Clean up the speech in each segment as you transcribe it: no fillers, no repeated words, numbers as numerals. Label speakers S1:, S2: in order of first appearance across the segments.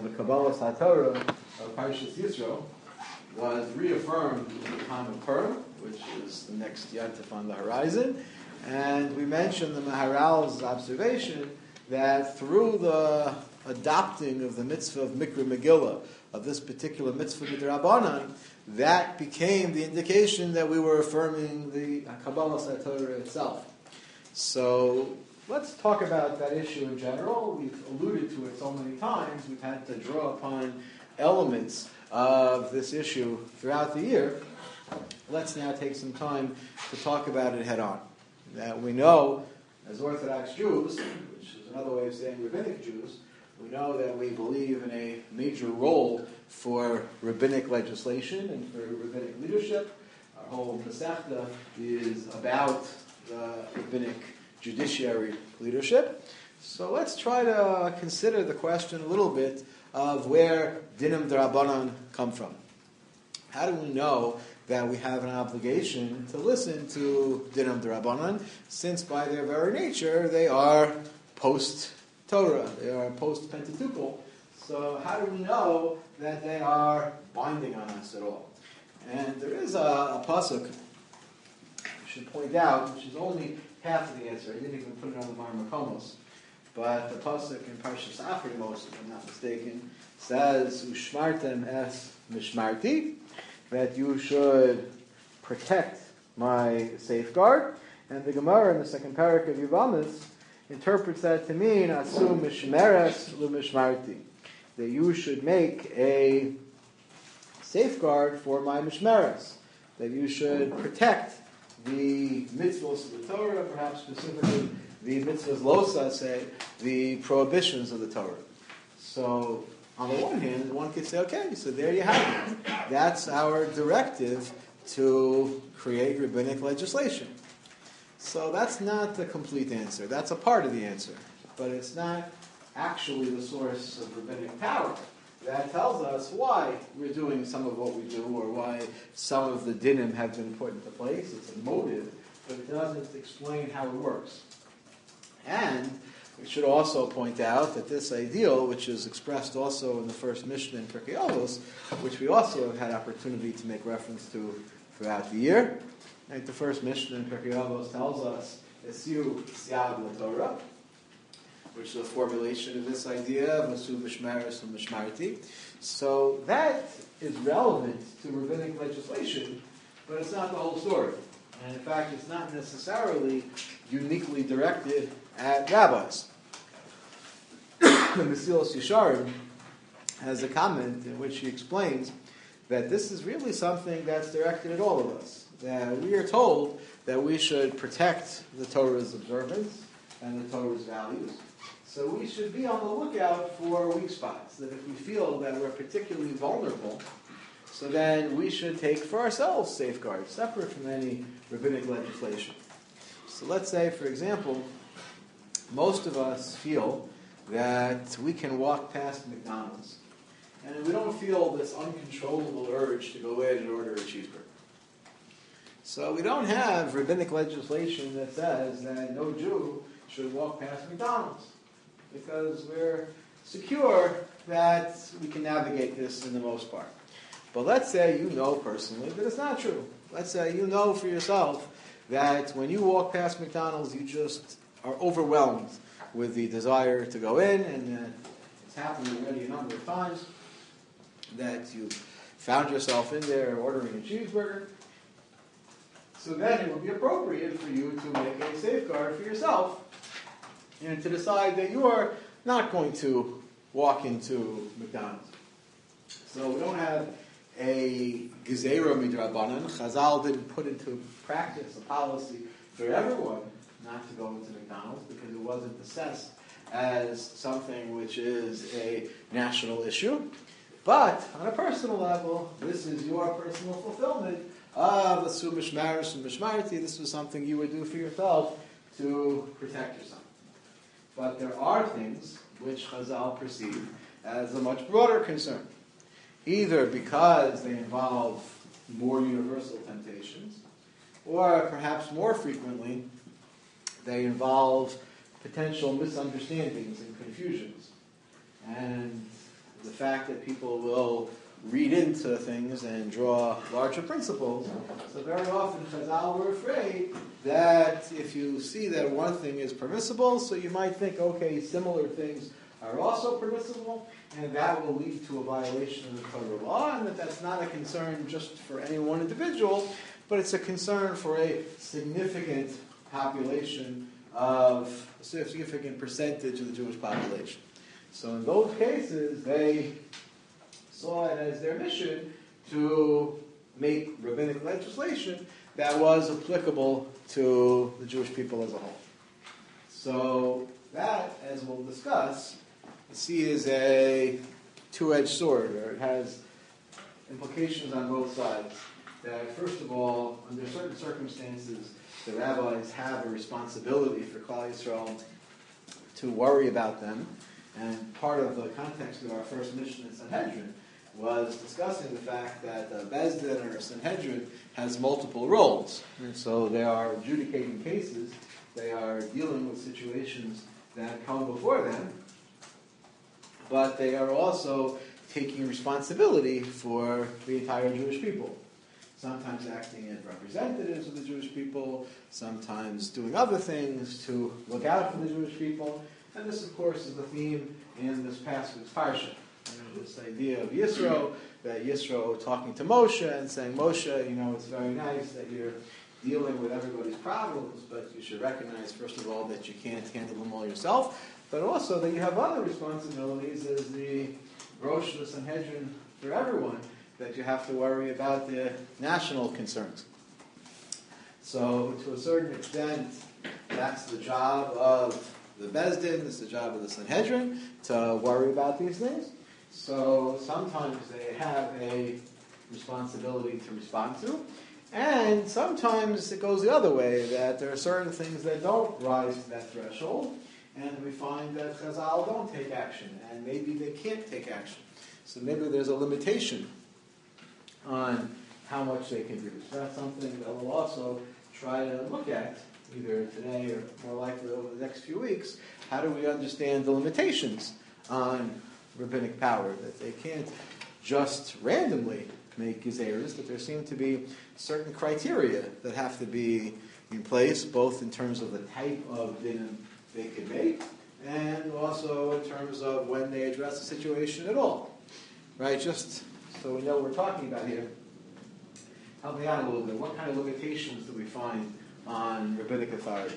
S1: the Kabbalah HaTorah of Parshas Yisro was reaffirmed in the time of Purim, which is the next Yantif on the horizon. And we mentioned the Maharal's observation that through the adopting of the mitzvah of Mikra Megillah, of this particular mitzvah Midrabanan, that became the indication that we were affirming the Kabbalah HaTorah itself. So let's talk about that issue in general. We've alluded to it so many times. We've had to draw upon elements of this issue throughout the year. Let's now take some time to talk about it head on. That we know, as Orthodox Jews, which is another way of saying Rabbinic Jews, we know that we believe in a major role for rabbinic legislation and for rabbinic leadership. Our whole Masechta is about the rabbinic judiciary leadership. So let's try to consider the question a little bit of where dinim d'Rabbanan come from. How do we know that we have an obligation to listen to dinim d'Rabbanan, since by their very nature they are post-Torah, they are post-Pentateuchal? So how do we know that they are binding on us at all? And there is a pasuk I should point out, which is only half of the answer. I didn't even put it on the Mar Makomos. But the pasuk in Parshas Achrimos, if I'm not mistaken, says, "Ushmartem es mishmarti," that you should protect my safeguard. And the Gemara in the second parak of Yevamos interprets that to mean "Asu mishmeres l'mishmarti," that you should make a safeguard for my mishmeres, that you should protect the mitzvahs of the Torah, perhaps specifically the mitzvahs losa, say, the prohibitions of the Torah. So, on the one hand, one could say, okay, so there you have it. That's our directive to create rabbinic legislation. So that's not the complete answer. That's a part of the answer. But it's not actually the source of rabbinic power. That tells us why we're doing some of what we do, or why some of the dinim have been put into place. It's a motive, but it doesn't explain how it works. And we should also point out that this ideal, which is expressed also in the first Mishnah in Pirkei Avos, which we also have had opportunity to make reference to throughout the year. I think the first Mishnah in Pirkei Avos tells us, Esiu Siag LaTorah, which is a formulation of this idea of Asu Mishmeres and Mishmarti. So that is relevant to rabbinic legislation, but it's not the whole story. And in fact, it's not necessarily uniquely directed at rabbis. Mesilas Yesharim has a comment in which he explains that this is really something that's directed at all of us. That we are told that we should protect the Torah's observance and the Torah's values. So we should be on the lookout for weak spots, that if we feel that we're particularly vulnerable, so then we should take for ourselves safeguards, separate from any rabbinic legislation. So let's say, for example, most of us feel that we can walk past McDonald's, and we don't feel this uncontrollable urge to go in and order a cheeseburger. So we don't have rabbinic legislation that says that no Jew should walk past McDonald's, because we're secure that we can navigate this in the most part. But let's say you know personally that it's not true. Let's say you know for yourself that when you walk past McDonald's, you just are overwhelmed with the desire to go in, and it's happened already a number of times that you found yourself in there ordering a cheeseburger. So then it would be appropriate for you to make a safeguard for yourself and to decide that you are not going to walk into McDonald's. So we don't have a gezerah midrabanan. Chazal didn't put into practice a policy for everyone not to go into McDonald's because it wasn't assessed as something which is a national issue. But on a personal level, this is your personal fulfillment of Asu Mishmeres and Mishmarti. This was something you would do for yourself to protect yourself. But there are things which Chazal perceive as a much broader concern, either because they involve more universal temptations, or perhaps more frequently, they involve potential misunderstandings and confusions. And the fact that people will read into things and draw larger principles. So very often Chazal were afraid that if you see that one thing is permissible, so you might think, okay, similar things are also permissible, and that will lead to a violation of the Torah law, and that's not a concern just for any one individual, but it's a concern for a significant population of a significant percentage of the Jewish population. So in both cases, they saw it as their mission to make rabbinic legislation that was applicable to the Jewish people as a whole. So that, as we'll discuss, you see is a two-edged sword, or it has implications on both sides. That first of all, under certain circumstances, the rabbis have a responsibility for Klal Yisrael to worry about them. And part of the context of our first mission in Sanhedrin was discussing the fact that Beis Din or Sanhedrin has multiple roles. And so they are adjudicating cases, they are dealing with situations that come before them, but they are also taking responsibility for the entire Jewish people. Sometimes acting as representatives of the Jewish people, sometimes doing other things to look out for the Jewish people. And this, of course, is the theme in this past week's parsha. This idea of Yisro, that Yisro talking to Moshe and saying, Moshe, it's very nice that you're dealing with everybody's problems, but you should recognize, first of all, that you can't handle them all yourself, but also that you have other responsibilities as the Rosh of the Sanhedrin for everyone, that you have to worry about the national concerns. So, to a certain extent, that's the job of the Beis Din, it's the job of the Sanhedrin to worry about these things. So sometimes they have a responsibility to respond to, and sometimes it goes the other way, that there are certain things that don't rise to that threshold, and we find that Chazal don't take action, and maybe they can't take action. So maybe there's a limitation on how much they can do. So that's something that we'll also try to look at, either today or more likely over the next few weeks. How do we understand the limitations on rabbinic power? That they can't just randomly make gezeiros, that there seem to be certain criteria that have to be in place, both in terms of the type of din they can make, and also in terms of when they address the situation at all. Right? Just so we know what we're talking about here. Help me out a little bit. What kind of limitations do we find on rabbinic authority?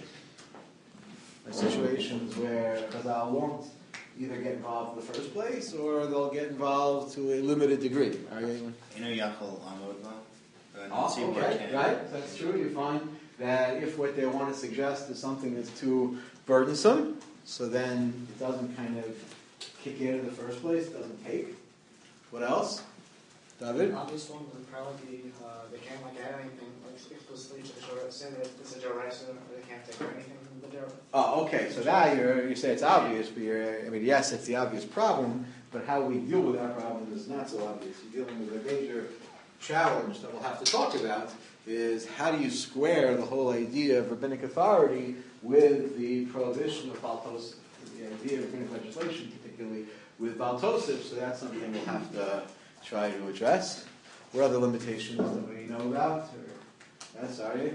S1: Situations where Chazal won't either get involved in the first place, or they'll get involved to a limited degree. Are you?
S2: Yachol Amod
S1: Oh, okay, right. That's true. You find that if what they want to suggest is something that's too burdensome, so then it doesn't kind of kick in the first place, doesn't take. What else? David?
S3: The obvious one would probably be they can't add anything explicitly to the Torah. Say that it's a Doraisa, they can't take anything from the Torah.
S1: Oh, okay. So now you say it's obvious, but yes, it's the obvious problem, but how we deal with that problem is not so obvious. You're dealing with a major challenge that we'll have to talk about, is how do you square the whole idea of rabbinic authority with the prohibition of Baltosif, the idea of rabbinic legislation, particularly with Baltosif. So that's something we'll have to try to address. What other limitations that we know about? Sorry?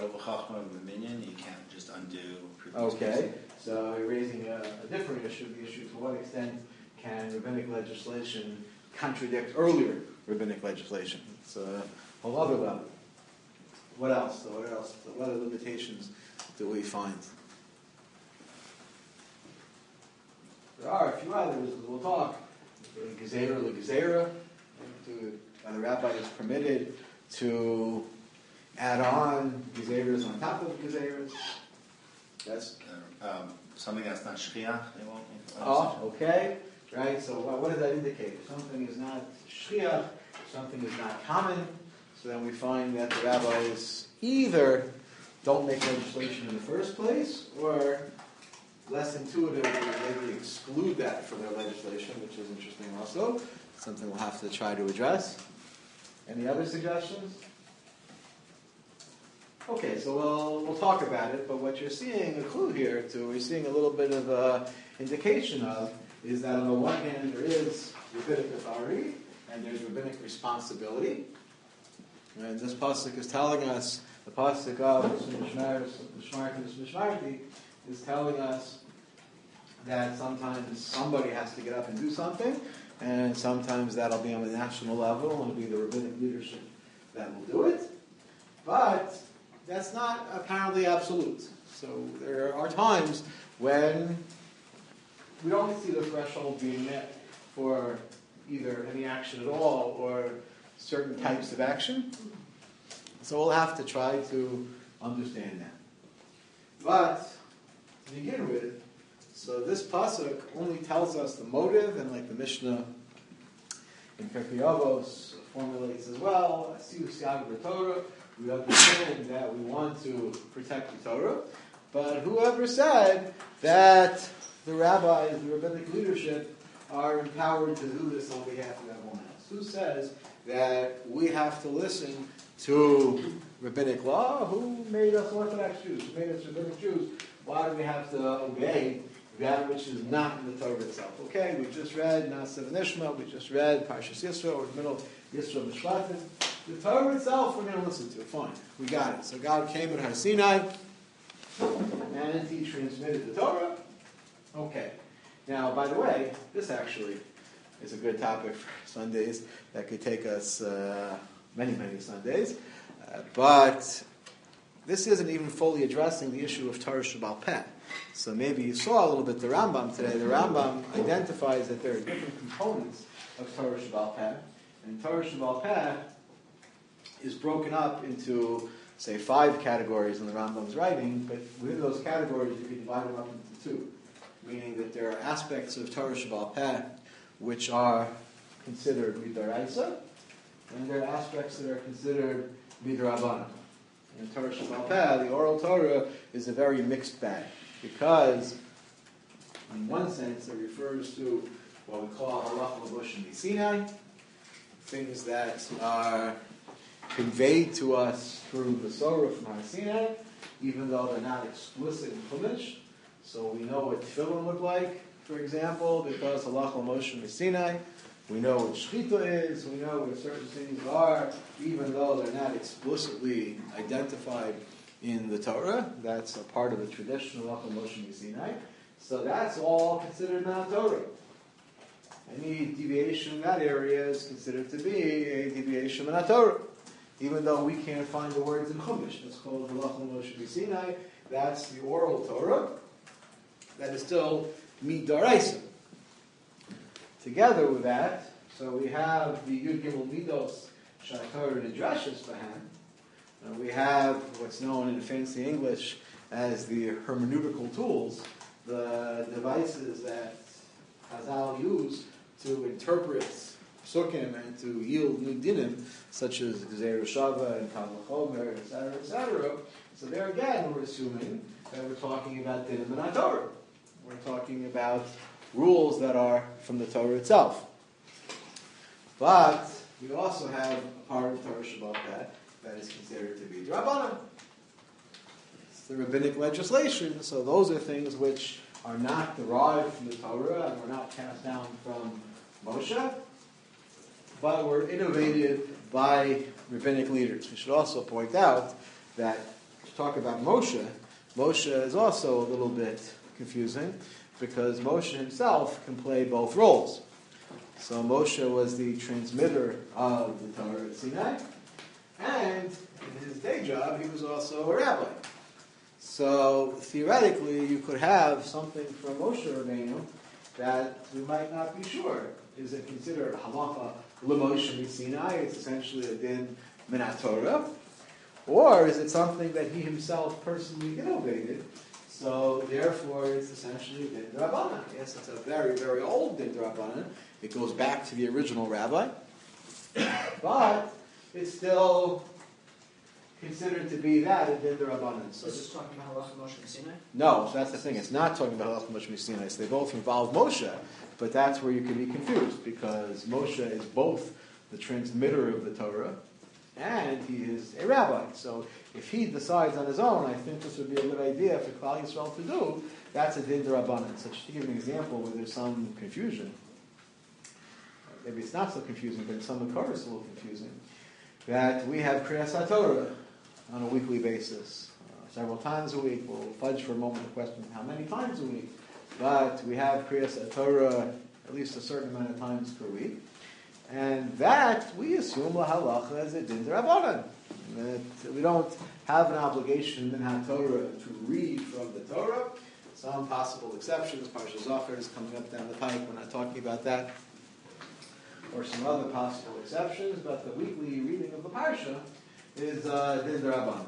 S2: You can't just undo previous
S1: Okay,
S2: cases.
S1: so you're raising a different issue, the issue to what extent can rabbinic legislation contradict earlier rabbinic legislation? It's a whole other level. What else? What other limitations do we find? There are a few others. We'll talk. Gezerah l'gezerah. The rabbi is permitted to add on gezeiros on top of gezeiros. Yes?
S2: Something that's not shchiach, they won't.
S1: Oh, okay. Right, so what does that indicate? If something is not shchiach, something is not common, so then we find that the rabbis either don't make legislation in the first place, or less intuitively maybe exclude that from their legislation, which is interesting also. Something we'll have to try to address. Any other suggestions? Okay, so we'll talk about it, but what you're seeing, a clue here to, we're seeing a little bit of an indication of, is that on the one hand there is rabbinic and there's rabbinic responsibility. And this pasuk is telling us, the pasuk of Mishmarti is telling us that sometimes somebody has to get up and do something, and sometimes that'll be on the national level, and it'll be the rabbinic leadership that will do it. But that's not apparently absolute. So there are times when we don't see the threshold being met for either any action at all or certain types of action. So we'll have to try to understand that. But to begin with, so this pasuk only tells us the motive, and like the Mishnah in Pirkei Avos formulates as well, Asius Yag Torah, we understand that we want to protect the Torah. But whoever said that the rabbis, the rabbinic leadership, are empowered to do this on behalf of everyone else? Who says that we have to listen to rabbinic law? Who made us Orthodox Jews? Who made us rabbinic Jews? Why do we have to obey that which is not in the Torah itself? Okay, we just read Na'aseh V'Nishma, we just read Parshas Yisro, or the middle Yisro Mishpatim. The Torah itself we're going to listen to. Fine, we got it. So God came at Har Sinai, and He transmitted the Torah. Okay. Now, by the way, this actually is a good topic for Sundays that could take us many, many Sundays. But this isn't even fully addressing the issue of Torah Sheba'al Peh. So maybe you saw a little bit the Rambam today. The Rambam identifies that there are different components of Torah Sheba'al Peh. And Torah Sheba'al Peh is broken up into, say, 5 categories in the Rambam's writing, but within those categories you can divide them up into 2. Meaning that there are aspects of Torah Sheba'al Peh which are considered midoraisa, and there are aspects that are considered midrabanan. In Torah Sheba'al Peh, the oral Torah is a very mixed bag, because in one sense it refers to what we call halacha l'bushim misinai, things that are conveyed to us through the Torah from Har Sinai, even though they're not explicit in Chumash. So we know what tefillin look like, for example, because halacha l'Moshe misinai. We know what shechita is. We know what certain things are, even though they're not explicitly identified in the Torah. That's a part of the traditional halacha l'Moshe misinai. So that's all considered non-Torah. Any deviation in that area is considered to be a deviation from Torah, even though we can't find the words in Chumash. That's called halacha l'Moshe misinai. That's the oral Torah. That is still midaraisa. Together with that, so we have the Yud Gimel Midos Shator Nidreshes Bahan. We have what's known in fancy English as the hermeneutical tools, the devices that Chazal use to interpret psukim and to yield new dinim, such as Gzeir Shava and Kal V'chomer, etc., etc. So there again, we're assuming that we're talking about dinim and Torah. We're talking about rules that are from the Torah itself. But we also have a part of Torah Sheba'al Peh that is considered to be D'Rabbanan. It's the rabbinic legislation, so those are things which are not derived from the Torah and were not passed down from Moshe, but were innovated by rabbinic leaders. We should also point out that to talk about Moshe is also a little bit confusing, because Moshe himself can play both roles. So Moshe was the transmitter of the Torah at Sinai, and in his day job he was also a rabbi. So theoretically you could have something from Moshe Rabbeinu that we might not be sure. Is it considered halacha l'Moshe misinai? It's essentially a din min Torah, or is it something that he himself personally innovated? So therefore, it's essentially din d'Rabbanan. Yes, it's a very, very old din d'Rabbanan. It goes back to the original rabbi, but it's still considered to be that a din d'Rabbanan. So
S3: Is this talking about halacha l'Moshe misinai?
S1: no, so that's the thing. It's not talking about halacha l'Moshe misinai. So they both involve Moshe, but that's where you can be confused, because Moshe is both the transmitter of the Torah and he is a rabbi. So if he decides on his own, I think this would be a good idea for Klal Yisrael to do. That's a din d'Rabbanan. So to give an example where there's some confusion, maybe it's not so confusing, but in some Makar it's a little confusing, that we have Kriyas HaTorah on a weekly basis, several times a week. We'll fudge for a moment the question how many times a week, but we have Kriyas HaTorah at least a certain amount of times per week, and that we assume lahalacha as a din d'Rabbanan. That we don't have an obligation in HaTorah to read from the Torah. Some possible exceptions, Parsha Zachar is coming up down the pike, we're not talking about that, or some other possible exceptions, but the weekly reading of the Parsha is din d'Rabbanan.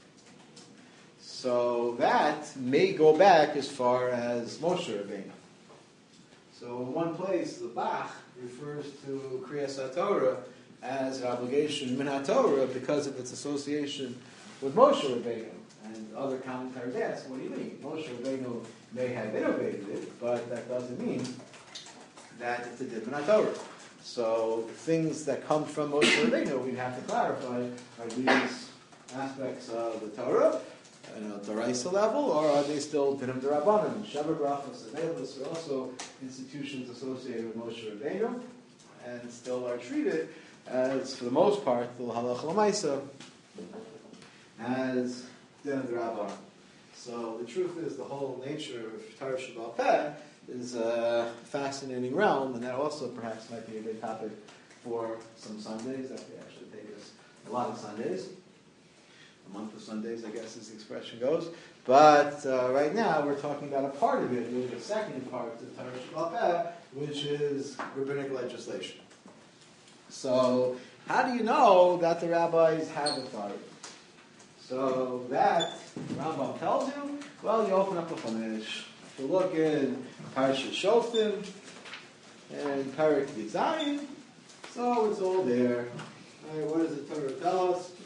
S1: So that may go back as far as Moshe Rabbeinu. So in one place, the Bach refers to Kriyas HaTorah as an obligation min HaTorah because of its association with Moshe Rabbeinu. And other commentators ask, what do you mean? Moshe Rabbeinu may have innovated it, but that doesn't mean that it's a din min HaTorah. So things that come from Moshe Rabbeinu, we'd have to clarify, are these aspects of the Torah, the Raisa level, or are they still Dinim D'Rabbanan? Sheva Brachos and Eilis are also institutions associated with Moshe Rabbeinu, and still are treated as, for the most part, the Halacha L'Maisa, as Dinim D'Rabbanan. So the truth is, the whole nature of Torah Shebaal Peh is a fascinating realm, and that also perhaps might be a good topic for some Sundays. That could actually take us a lot of Sundays. A month of Sundays, I guess, as the expression goes. But right now, we're talking about a part of it, really the second part of Torah Shebaal Peh, which is rabbinic legislation. So, how do you know that the rabbis have authority? So that Rambam tells you, well, you open up a Chumash. If you look in Parashat Shoftim and Parak Yitzayin, so it's all there. All right, what does the Torah tell us?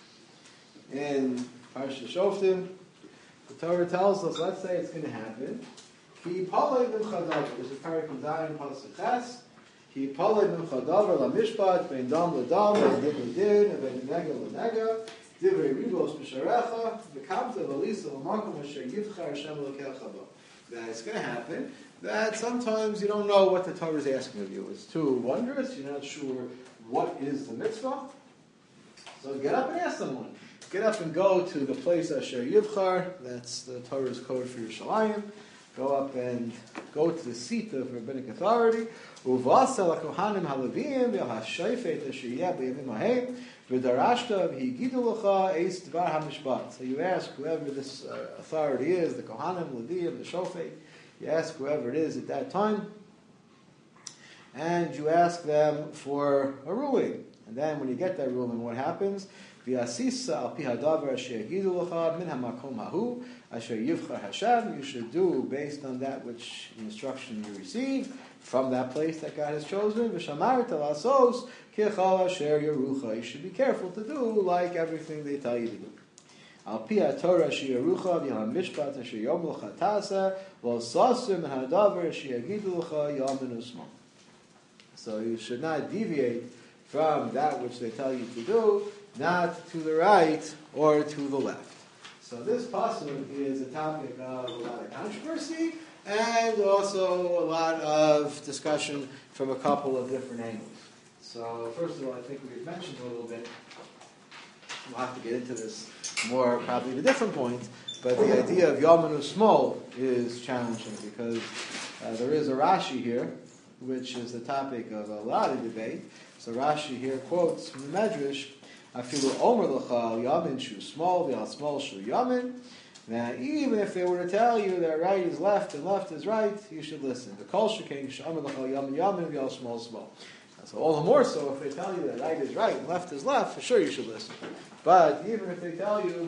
S1: In Parashat Shoftim, the Torah tells us, let's say it's going to happen. Ki palei b'mchadav. This is Parak Yitzayin Pasuk Ches. Ki palei b'mchadav l'mishpat bein dam l'dam bein din l'din and bein nega l'nega. Divrei ribos b'sharecha v'kamta v'alisa l'makom asher yivchar Hashem l'kecha bo. That it's going to happen, that sometimes you don't know what the Torah is asking of you. It's too wondrous, you're not sure what is the mitzvah. So get up and ask someone. Get up and go to the place Asher Yivchar, that's the Torah's code for Yerushalayim. Go up and go to the seat of rabbinic authority. Uvasa l'kohanim halavim v'hashayfet asher yeh b'yamim hahem v'darashta v'higidu l'cha eis dvar hamishpat. So you ask whoever this authority is, the kohanim, Levim, the shofet, you ask whoever it is at that time, and you ask them for a ruling. And then when you get that ruling, what happens? V'asisa al pi hadavar asher yigidu l'cha min hamakom hahu asher yivchar Hashem. You should do based on that which the instruction you receive from that place that God has chosen. V'shamar talasos kichal asher yerucha. You should be careful to do like everything they tell you to do. Al pi haTorah asher yerucha v'yam mishpat asher yom l'cha tasa v'alsasim min hadavar asher yigidu l'cha yamin usman. So you should not deviate from that which they tell you to do, not to the right or to the left. So this pasuk is a topic of a lot of controversy and also a lot of discussion from a couple of different angles. So first of all, I think we've mentioned a little bit, we'll have to get into this more probably at a different point, but the idea of Yamin Usmol is challenging because there is a Rashi here, which is the topic of a lot of debate. So Rashi here quotes from the Medrash, Afilu Omer L'cha Yamin Shu Small, V'al Small Shu Yamin. Now, even if they were to tell you that right is left and left is right, you should listen. The Kol Shekain Shomer L'cha Yamin Yamin, V'al Small Small. So all the more so if they tell you that right is right and left is left, for sure you should listen. But even if they tell you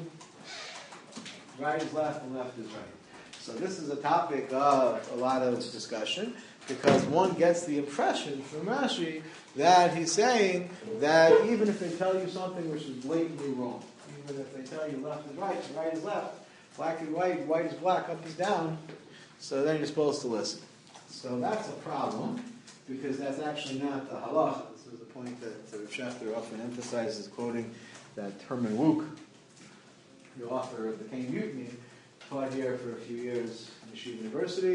S1: right is left and left is right. So this is a topic of a lot of discussion, because one gets the impression from Rashi that he's saying that even if they tell you something which is blatantly wrong, even if they tell you left is right, right is left, black is white, white is black, up is down, so then you're supposed to listen. So that's a problem, because that's actually not the halacha. This is the point that Rav Schachter often emphasizes, quoting that Herman Wouk, the author of the Cain Mutiny, taught here for a few years in Yeshiva University,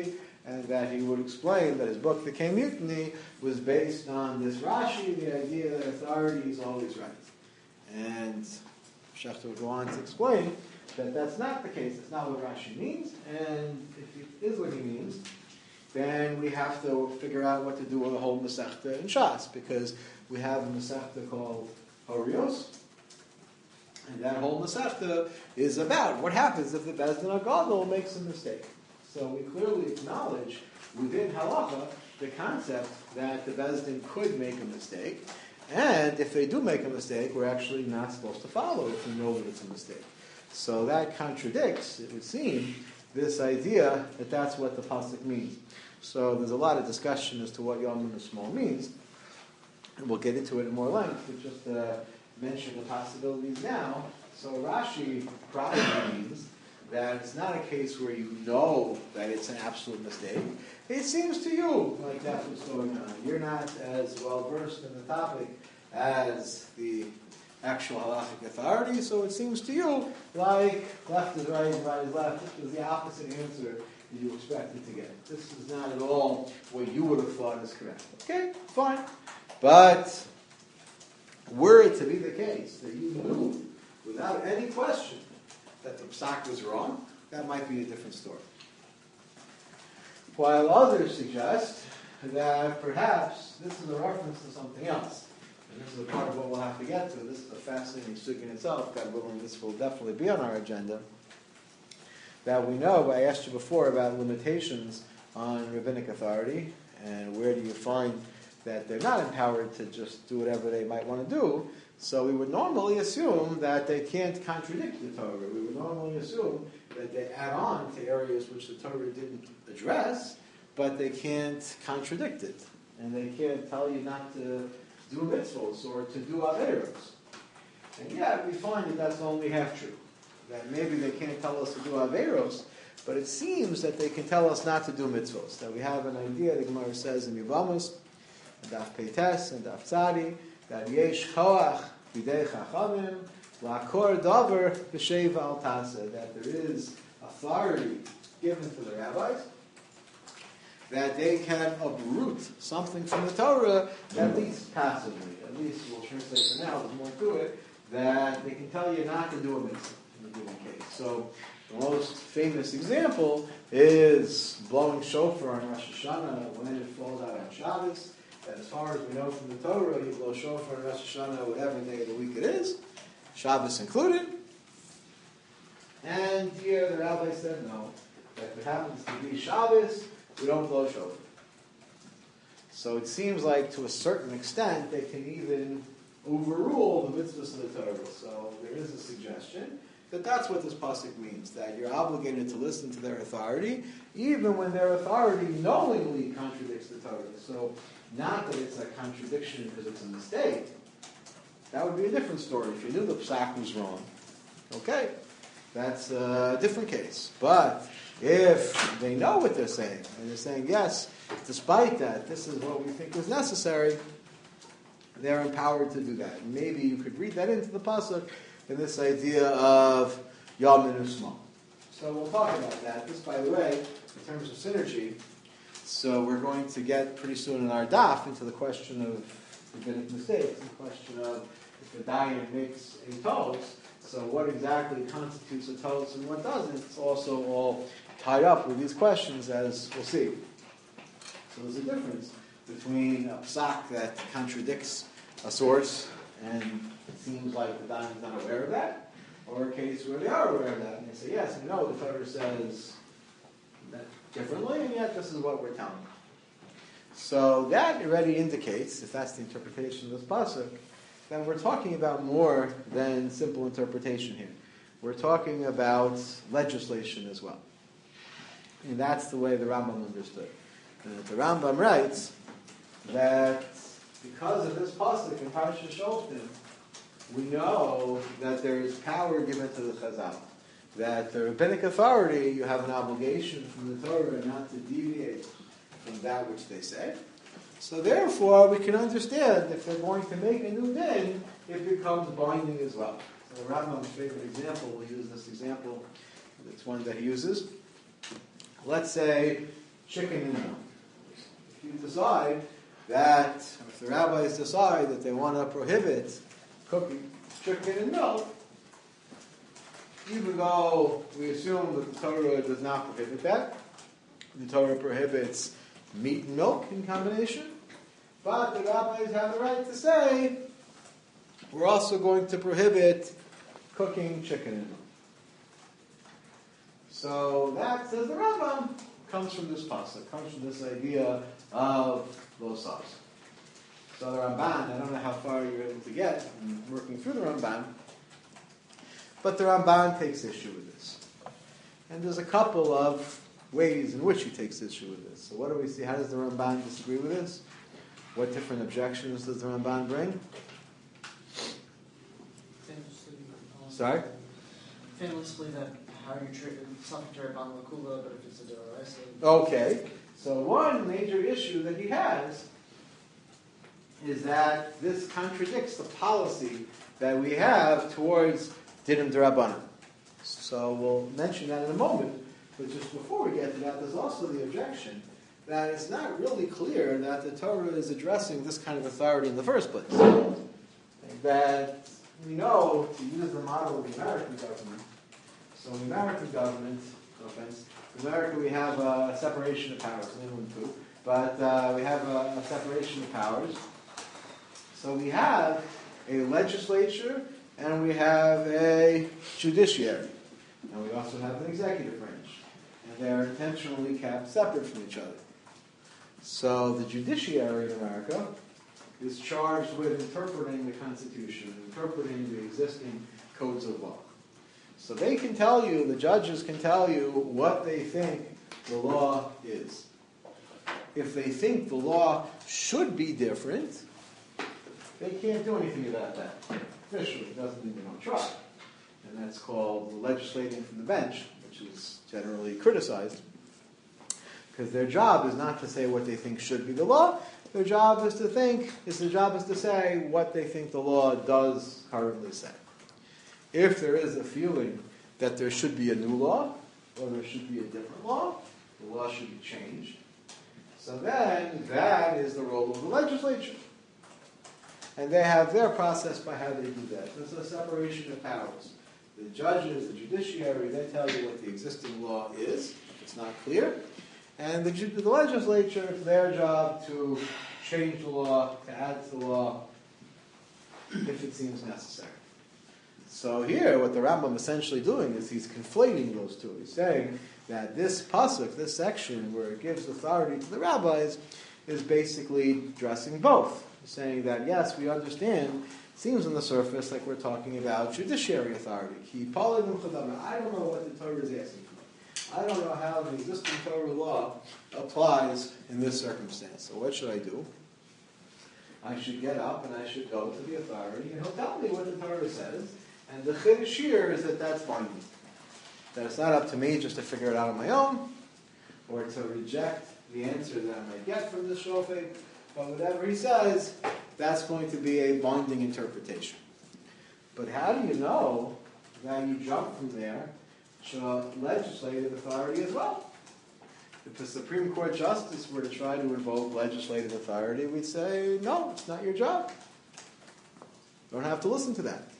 S1: and that he would explain that his book, The Came Mutiny, was based on this Rashi, the idea that authority is always right. And Shechter would go on to explain that that's not the case. That's not what Rashi means. And if it is what he means, then we have to figure out what to do with the whole Masechta in Shas, because we have a Masechta called Horios, and that whole Masechta is about what happens if the Bezdin HaGadol makes a mistake. So we clearly acknowledge within Halacha the concept that the Bezdin could make a mistake, and if they do make a mistake, we're actually not supposed to follow if we know that it's a mistake. So that contradicts, it would seem, this idea that that's what the pasuk means. So there's a lot of discussion as to what Yom Small means, and we'll get into it in more length, but just mention the possibilities now. So Rashi probably means that it's not a case where you know that it's an absolute mistake. It seems to you like that's what's going on. You're not as well versed in the topic as the actual halachic authority, so it seems to you like left is right and right is left. This was the opposite answer that you expected to get. This is not at all what you would have thought is correct. Okay, fine. But were it to be the case that you knew without any question that the psak was wrong, that might be a different story. While others suggest that perhaps this is a reference to something else. And this is a part of what we'll have to get to. This is a fascinating sugya in itself. God willing, this will definitely be on our agenda. That we know, I asked you before about limitations on rabbinic authority, and where do you find that they're not empowered to just do whatever they might want to do. So we would normally assume that they can't contradict the Torah. We would normally assume that they add on to areas which the Torah didn't address, but they can't contradict it. And they can't tell you not to do mitzvos or to do averos. And yet we find that that's only half true. That maybe they can't tell us to do averos, but it seems that they can tell us not to do mitzvos. That we have an idea, the Gemara says in Yevamos, Daf Peites and Daf Tzadi, that yesh koach bidei chachamim lakor davar b'sheva al tasa, that there is authority given to the rabbis, that they can uproot something from the Torah, at least passively. At least we'll translate for now, there's more to it, that they can tell you not to do a mitzvah in a given case. So the most famous example is blowing shofar on Rosh Hashanah when it falls out on Shabbos. That as far as we know from the Torah, you blow shofar on Rosh Hashanah whatever day of the week it is, Shabbos included. And here the rabbi said no, that if it happens to be Shabbos, we don't blow shofar. So it seems like to a certain extent they can even overrule the mitzvahs of the Torah. So there is a suggestion that that's what this pasuk means, that you're obligated to listen to their authority, even when their authority knowingly contradicts the Torah. So not that it's a contradiction because it's a mistake. That would be a different story. If you knew the psak was wrong, okay, that's a different case. But if they know what they're saying, and they're saying, yes, despite that, this is what we think is necessary, they're empowered to do that. Maybe you could read that into the pasuk in this idea of Yamin Usma. So we'll talk about that. This, by the way, in terms of synergy, so we're going to get pretty soon in our daf into the question of rabbinic mistakes, the question of if the dayan makes a toast, so what exactly constitutes a toast and what doesn't. It's also all tied up with these questions, as we'll see. So there's a difference between a psak that contradicts a source, and it seems like the dayan is not aware of that, or a case where they are aware of that, and they say, yes, we know the Torah says that differently, and yet this is what we're telling. So that already indicates, if that's the interpretation of this pasuk, then we're talking about more than simple interpretation here. We're talking about legislation as well. And that's the way the Rambam understood. And the Rambam writes that because of this pasuk in Parashas Shoftim, we know that there is power given to the Chazal. That the rabbinic authority, you have an obligation from the Torah not to deviate from that which they say. So therefore, we can understand if they're going to make a new din, it becomes binding as well. So Rambam's favorite example, we'll use this example, it's one that he uses. Let's say chicken and milk. If you decide that, if the rabbis decide that they want to prohibit cooking chicken and milk, even though we assume that the Torah does not prohibit that, the Torah prohibits meat and milk in combination, but the rabbis have the right to say, we're also going to prohibit cooking chicken and milk. So that, says the Rambam, comes from this pasuk, comes from this idea of lo sas. So the Ramban, I don't know how far you're able to get in working through the Ramban, but the Ramban takes issue with this. And there's a couple of ways in which he takes issue with this. So what do we see? How does the Ramban disagree with this? What different objections does the Ramban bring? Sorry?
S3: Famously that how you treat something to Rabban Lakula, but if it's a Doraisa.
S1: Okay. So one major issue that he has is that this contradicts the policy that we have towards Dinim D'Rabbanan. So we'll mention that in a moment. But just before we get to that, there's also the objection that it's not really clear that the Torah is addressing this kind of authority in the first place. That we know, to use the model of the American government, so in the American government, no offense, in America we have a separation of powers, in England too, but we have a separation of powers. So we have a legislature and we have a judiciary. And we also have an executive branch. And they're intentionally kept separate from each other. So the judiciary in America is charged with interpreting the Constitution, interpreting the existing codes of law. So they can tell you, the judges can tell you what they think the law is. If they think the law should be different, they can't do anything about that. Officially, it doesn't even try. And that's called legislating from the bench, which is generally criticized. Because their job is not to say what they think should be the law. Their job is to say what they think the law does currently say. If there is a feeling that there should be a new law, or there should be a different law, the law should be changed. So then, that is the role of the legislature. And they have their process by how they do that. There's a separation of powers. The judges, the judiciary, they tell you what the existing law is. It's not clear. And the legislature, it's their job to change the law, to add to the law, if it seems necessary. So here, what the Rambam is essentially doing is he's conflating those two. He's saying that this pasuk, this section where it gives authority to the rabbis, is basically addressing both. He's saying that, yes, we understand, it seems on the surface like we're talking about judiciary authority. I don't know what the Torah is asking for. I don't know how the existing Torah law applies in this circumstance. So what should I do? I should get up and I should go to the authority and he'll tell me what the Torah says. And the chiddush here is that that's binding. That it's not up to me just to figure it out on my own or to reject the answer that I might get from the shofet. But whatever he says, that's going to be a binding interpretation. But how do you know that you jump from there to legislative authority as well? If the Supreme Court Justice were to try to invoke legislative authority, we'd say, no, it's not your job. You don't have to listen to that.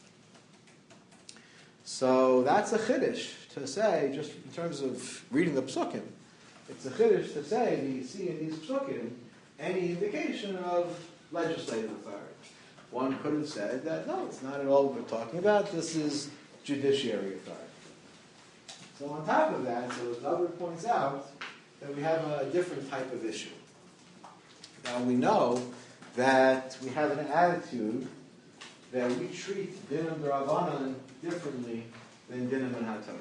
S1: So that's a chiddush to say, just in terms of reading the psukim, it's a chiddush to say that you see in these psukim any indication of legislative authority. One could have said that, no, it's not at all what we're talking about, this is judiciary authority. So on top of that, so as David points out, that we have a different type of issue. Now we know that we have an attitude that we treat Dinim D'Rabbanan differently than Dinim and HaTorah.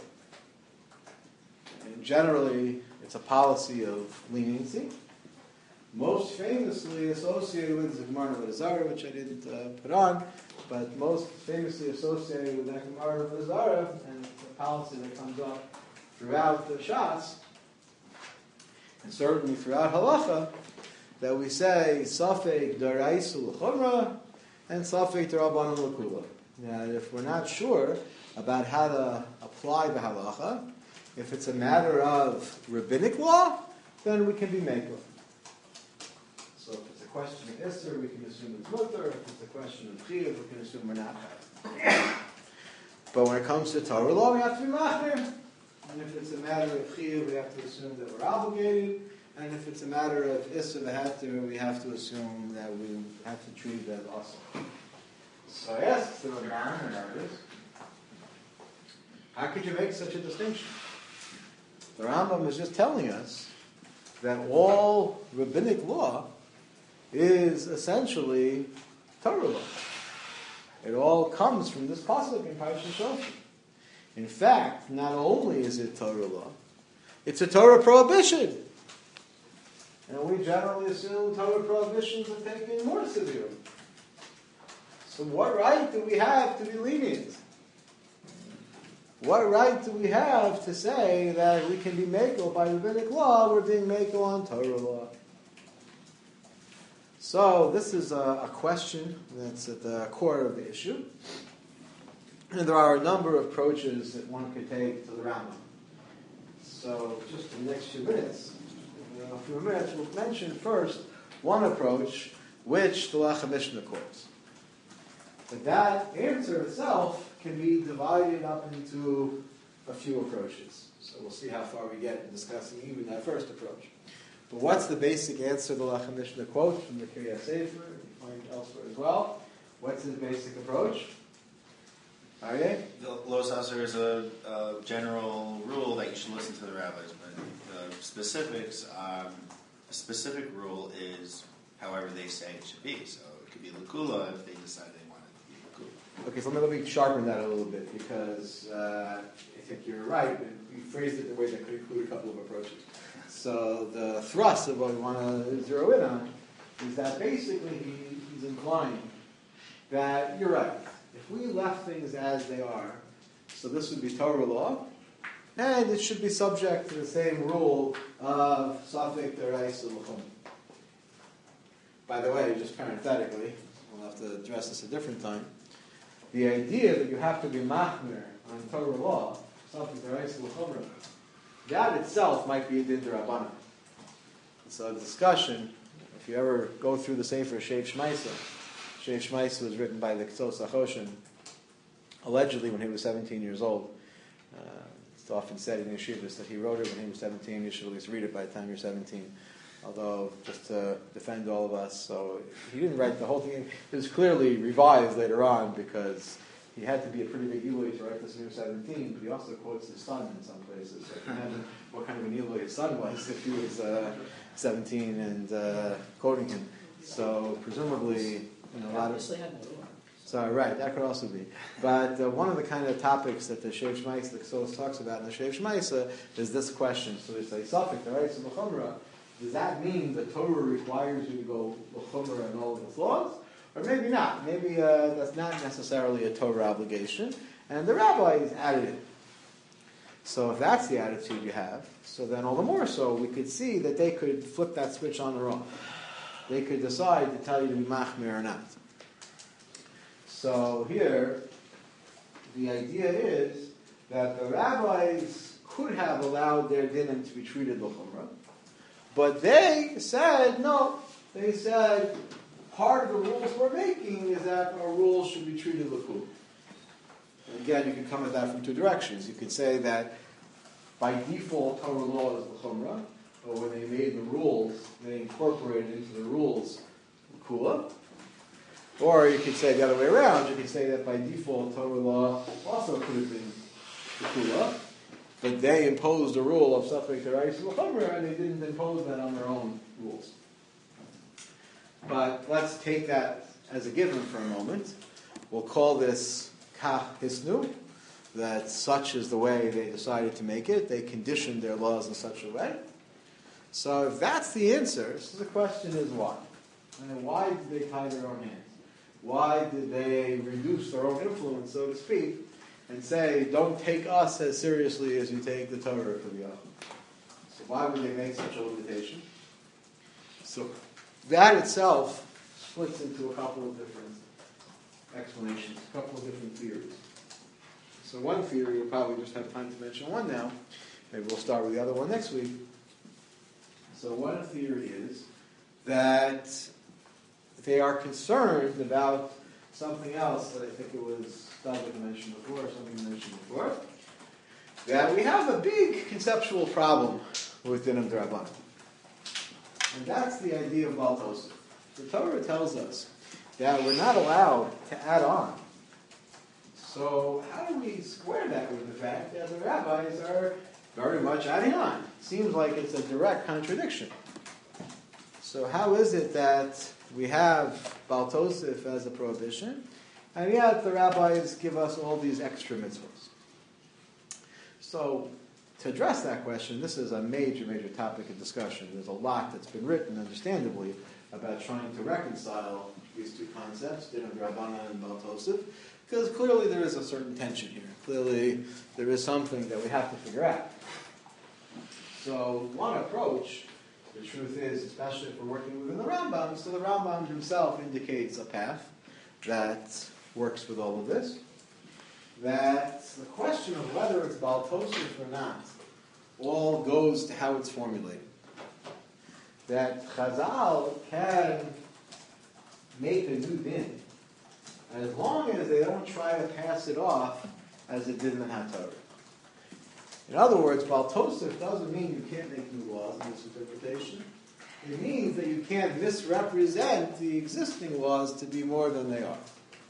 S1: And generally, it's a policy of leniency. Most famously associated with the Gemara of Azara, which I didn't put on, but most famously associated with that Gemara of Azara, and it's a policy that comes up throughout the Shas, and certainly throughout Halacha, that we say Safek D'Oraisu L'Chumra and Safek D'Rabbanan L'Kula. Now, if we're not sure about how to apply the Halacha, if it's a matter of rabbinic law, then we can be makel. So if it's a question of Isser, we can assume it's mutter. If it's a question of Chiyuv, we can assume we're not chayav. But when it comes to Torah law, we have to be machmir. And if it's a matter of Chiyuv, we have to assume that we're obligated. And if it's a matter of Isser v'heter, we have to assume that we have to treat it as awesome. So I asked the Rambam about this. How could you make such a distinction? The Rambam is just telling us that all rabbinic law is essentially Torah law. It all comes from this pasuk in Parashat Shoftim. In fact, not only is it Torah law, it's a Torah prohibition. And we generally assume Torah prohibitions are taken more severely. So what right do we have to be lenient? What right do we have to say that we can be makel by rabbinic law, we're being makel on Torah law? So this is a question that's at the core of the issue. And there are a number of approaches that one could take to the Rambam. So just in the next few minutes, we'll mention first one approach which the Lechem Mishnah quotes. But that answer itself can be divided up into a few approaches. So we'll see how far we get in discussing even that first approach. But what's the basic answer the Lechem Mishnah quotes from the Kiryas Sefer? You find elsewhere as well. What's his basic approach? The
S2: Los Aser is a general rule that you should listen to the rabbis, but the specifics, a specific rule is however they say it should be. So it could be Lakula if they decide they want it to be Lakula.
S1: Okay, so let me sharpen that a little bit because I think you're right, but you phrased it in a way that could include a couple of approaches. So the thrust of what we want to zero in on is that basically he's implying that you're right. If we left things as they are, so this would be Torah law, and it should be subject to the same rule of Safek Deraisa L'chum. By the way, just parenthetically, we'll have to address this a different time, the idea that you have to be machmir on Torah law, Safek Deraisa L'chum, that itself might be a din d'Rabbanan. So a discussion, if you ever go through the Sefer Shev Shmaisa, Shev Shmaisa was written by the Ktos HaChoshen, allegedly when he was 17 years old. It's often said in yeshivas that he wrote it when he was 17. You should at least read it by the time you're 17. Although, just to defend all of us, so he didn't write the whole thing. It was clearly revised later on because he had to be a pretty big Eloi to write this when he was 17, but he also quotes his son in some places. So you can imagine what kind of an Eloi his son was if he was 17 and quoting him. So presumably, a lot of... So right, that could also be. But one of the kind of topics that the Shev Shmaisa, the Ksos talks about in the Shev Shmaisa is this question. So they say, Safek, right? So l'chumra, does that mean the Torah requires you to go l'chumra and all of its laws? Or maybe not. Maybe that's not necessarily a Torah obligation. And the rabbis added it. So if that's the attitude you have, so then all the more so we could see that they could flip that switch on or off. They could decide to tell you to be machmir or not. So here, the idea is that the rabbis could have allowed their dinim to be treated l'chumrah, but they said no. They said part of the rules we're making is that our rules should be treated l'chumrah. Again, you can come at that from two directions. You could say that by default Torah law is l'chumrah, but when they made the rules, they incorporated into the rules l'kula. Or you could say the other way around. You could say that by default, Torah law also could have been l'kula, but they imposed a rule of Safek Deraisa L'chumra, and they didn't impose that on their own rules. But let's take that as a given for a moment. We'll call this Kach Hisnu, that such is the way they decided to make it. They conditioned their laws in such a way. So if that's the answer, so the question is why? And why did they tie their own hands? Why did they reduce their own influence, so to speak, and say, don't take us as seriously as you take the Torah for the Yahweh? So why would they make such a limitation? So that itself splits into a couple of different explanations, a couple of different theories. So one theory, we'll probably just have time to mention one now. Maybe we'll start with the other one next week. So one theory is that they are concerned about something else that I think it was David mentioned before, or something mentioned before, that we have a big conceptual problem with Dinam D'Rabbanan. And that's the idea of Baal Tosef. The Torah tells us that we're not allowed to add on. So how do we square that with the fact that the rabbis are very much adding on? Seems like it's a direct contradiction. So how is it that we have Baal Tosef as a prohibition, and yet the rabbis give us all these extra mitzvahs? So to address that question, this is a major, major topic of discussion. There's a lot that's been written, understandably, about trying to reconcile these two concepts, Dinam D'Rabbanan and Baal Tosef, because clearly there is a certain tension here. Clearly there is something that we have to figure out. So one approach, the truth is, especially if we're working within the Rambam, so the Rambam himself indicates a path that works with all of this, that the question of whether it's Baal Tosef or not all goes to how it's formulated. That Chazal can make a new din as long as they don't try to pass it off as a din min HaTorah. In other words, Baal Tosef doesn't mean you can't make new laws in this interpretation. It means that you can't misrepresent the existing laws to be more than they are.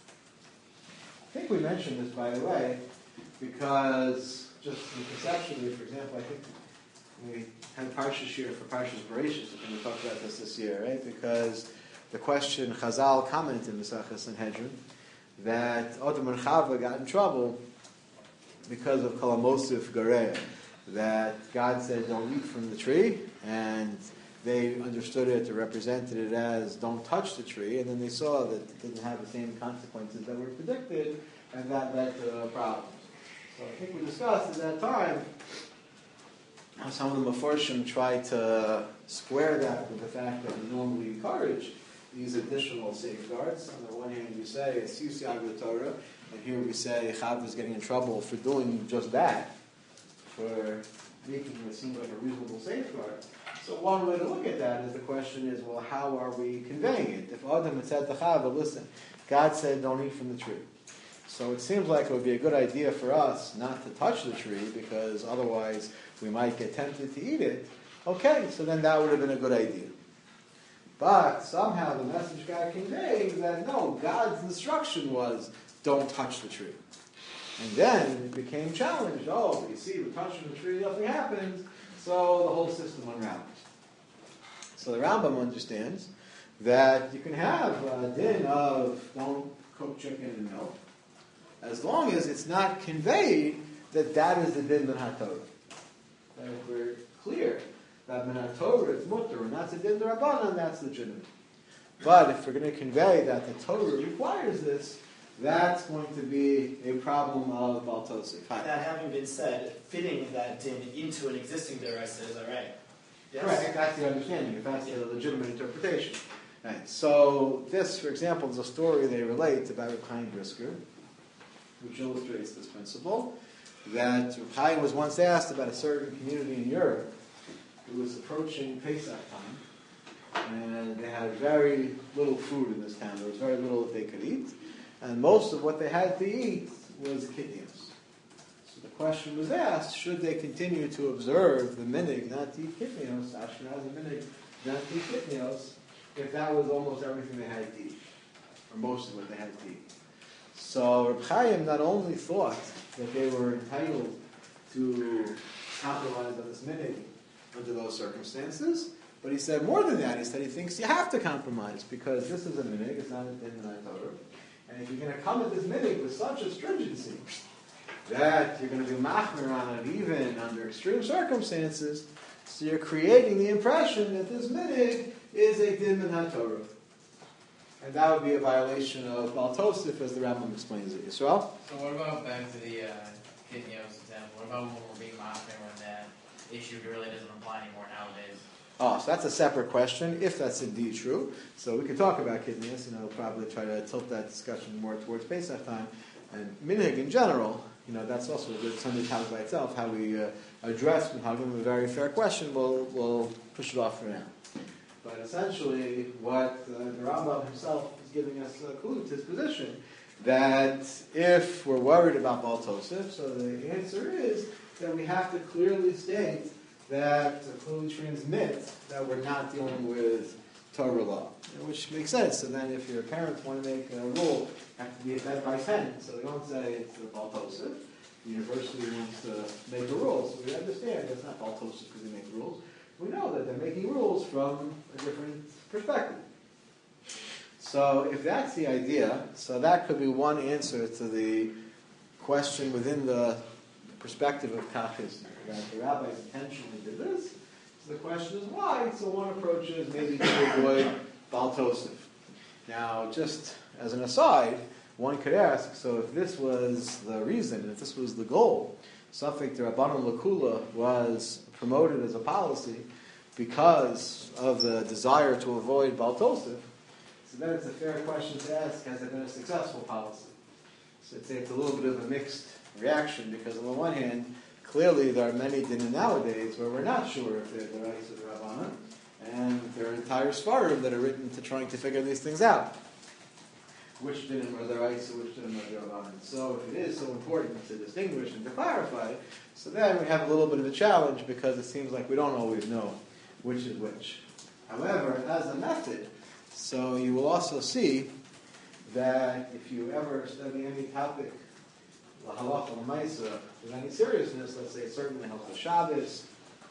S1: I think we mentioned this, by the way, because just conceptually, for example, I think we had Parshas here for Parshas Bereshis, and we talked about this year, right? Because the question Chazal commented in Masechah Sanhedrin that Adam and Chava got in trouble because of Kol HaMosif Gareh, that God said don't eat from the tree, and they understood it or represented it as don't touch the tree, and then they saw that it didn't have the same consequences that were predicted, and that led to problems. So I think we discussed at that time how some of the Meforshim try to square that with the fact that we normally encourage these additional safeguards. On the one hand, we say it's Yusiyag the Torah, and here we say Chav is getting in trouble for doing just that, for making it seem like a reasonable safeguard. So one way to look at that is the question is, well, how are we conveying it? If Adam had said to Chava, listen, God said don't eat from the tree. So it seems like it would be a good idea for us not to touch the tree because otherwise we might get tempted to eat it. Okay, so then that would have been a good idea. But somehow the message got conveyed that no, God's instruction was don't touch the tree. And then it became challenged. Oh, but you see, we're touching the tree, nothing happens, so the whole system unravels. So the Rambam understands that you can have a din of don't cook chicken in milk, as long as it's not conveyed that that is the din min HaTorah. That if we're clear that min HaTorah is mutter, and that's a din d'Rabbanan, that's legitimate. But if we're going to convey that the Torah requires this, that's going to be a problem of Baal Tosef.
S4: That having been said, fitting that din into an existing deraisa is all right. Yes?
S1: Correct, that's the understanding, if that's the legitimate interpretation. Right. So this, for example, is a story they relate about Reb Chaim Brisker, which illustrates this principle, that Reb Chaim was once asked about a certain community in Europe who was approaching Pesach time, and they had very little food in this town. There was very little that they could eat, and most of what they had to eat was kitnios. So the question was asked, should they continue to observe the minig not to eat kitnios, Ashkenazi minig not to eat kitnios, if that was almost everything they had to eat, or most of what they had to eat. So Reb Chaim not only thought that they were entitled to compromise on this minig under those circumstances, but he said more than that. He said he thinks you have to compromise because this is a minig, it's not a din min HaTorah. And if you're going to come at this minig with such a stringency that you're going to be machmir on it even under extreme circumstances, so you're creating the impression that this minig is a din min HaTorah. And that would be a violation of Baal Tosef, as the Rambam explains it. Yisrael?
S5: So what about back to the kitnios example? What about when we're being machmir when that issue really doesn't apply anymore nowadays?
S1: Oh, so that's a separate question, if that's indeed true. So we could talk about kitnios, and I'll probably try to tilt that discussion more towards Pesach time. And minhag in general, that's also a good Sunday topic by itself. How we address minhagim, a very fair question. We'll push it off for now. But essentially, what the Rambam himself is giving us a clue to his position, that if we're worried about Baal Tosef, so the answer is that we have to clearly state that clearly transmit that we're not dealing with Torah law, which makes sense. So then if your parents want to make a rule, it has to be a bet by 10. So they don't say it's the Baal Tosef. The university wants to make a rule. So we understand it's not Baal Tosef because they make rules. We know that they're making rules from a different perspective. So if that's the idea, so that could be one answer to the question within the perspective of Kachis, that the rabbis intentionally did this. So the question is why? So one approach is maybe to avoid Baal Tosef. Now, just as an aside, one could ask, so if this was the reason, if this was the goal, Safek D'Rabbanan L'Kula was promoted as a policy because of the desire to avoid Baal Tosef, so then it's a fair question to ask, has it been a successful policy? So I'd say it's a little bit of a mixed reaction, because on the one hand, clearly there are many dinim nowadays where we're not sure if they're the rights of the Rabbanan, and there are entire svarim that are written to trying to figure these things out. Which dinim are the rights and which dinim are the Rabbanan. So if it is so important to distinguish and to clarify, so then we have a little bit of a challenge, because it seems like we don't always know which is which. However, as a method, so you will also see that if you ever study any topic, la halacha l'maisa, with any seriousness, let's say certainly Hilchos Shabbos,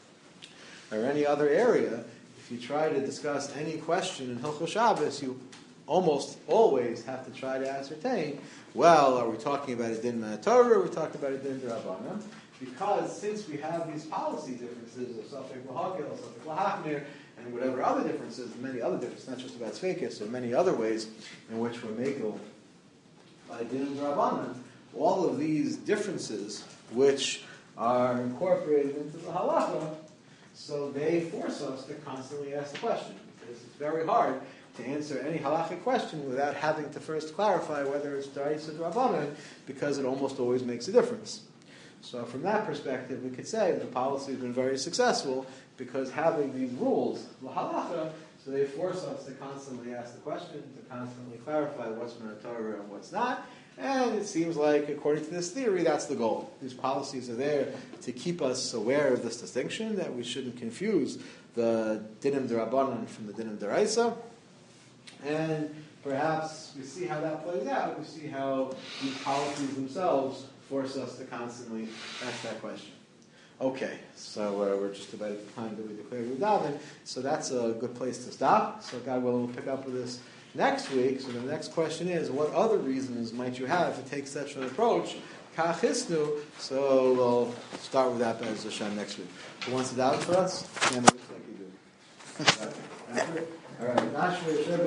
S1: or any other area, if you try to discuss any question in Hilchos Shabbos, you almost always have to try to ascertain, well, are we talking about a din ma'atorah, or are we talking about a din d'Rabbanan? Because since we have these policy differences of Safek l'Hakel, Safek l'Hachmir, and whatever other differences, many other differences, not just about Tzveikis, or many other ways in which we're makel by din d'Rabbanan, all of these differences which are incorporated into the halacha, so they force us to constantly ask the question, because it's very hard to answer any halachic question without having to first clarify whether it's d'oraisa or d'Rabbanan, because it almost always makes a difference. So from that perspective, we could say that the policy has been very successful, because having these rules, la halacha, so they force us to constantly ask the question, to constantly clarify what's min Torah and what's not. And it seems like, according to this theory, that's the goal. These policies are there to keep us aware of this distinction, that we shouldn't confuse the dinim d'Rabbanan from the dinim d'oraisa. And perhaps we see how that plays out. We see how these policies themselves force us to constantly ask that question. Okay, so we're just about at the time that we declared Daven, so that's a good place to stop. So God willing, we'll pick up with this next week. So the next question is, what other reasons might you have to take such an approach? Kachisnu. So we'll start with that as Hashem next week. Who wants to daven for us? Yeah, it looks like you do. All right.